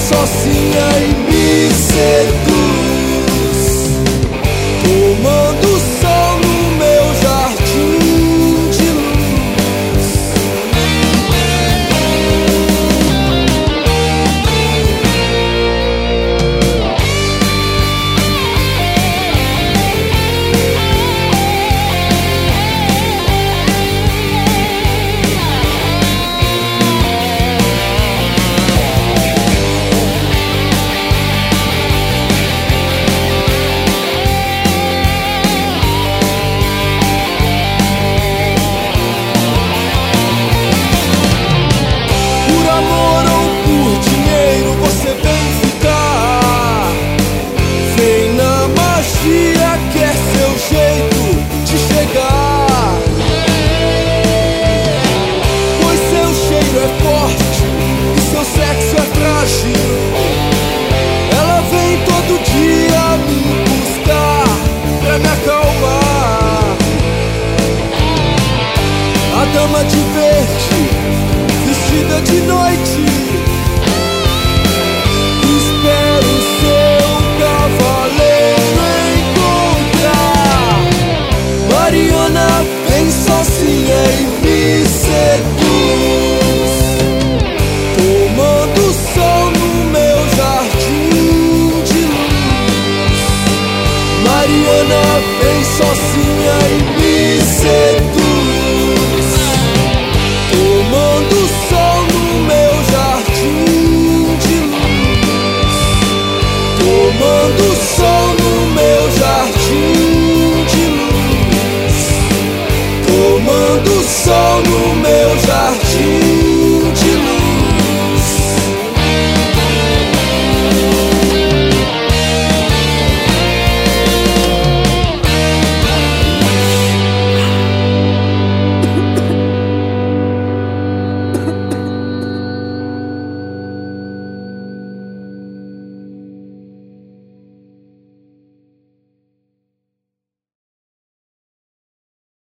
sozinha e me seduz, tomando sol no meu jardim de luz. Que é seu jeito de chegar, pois seu cheiro é forte e seu sexo é frágil. Ela vem todo dia me buscar pra me acalmar. A dama de verde, vestida de noite,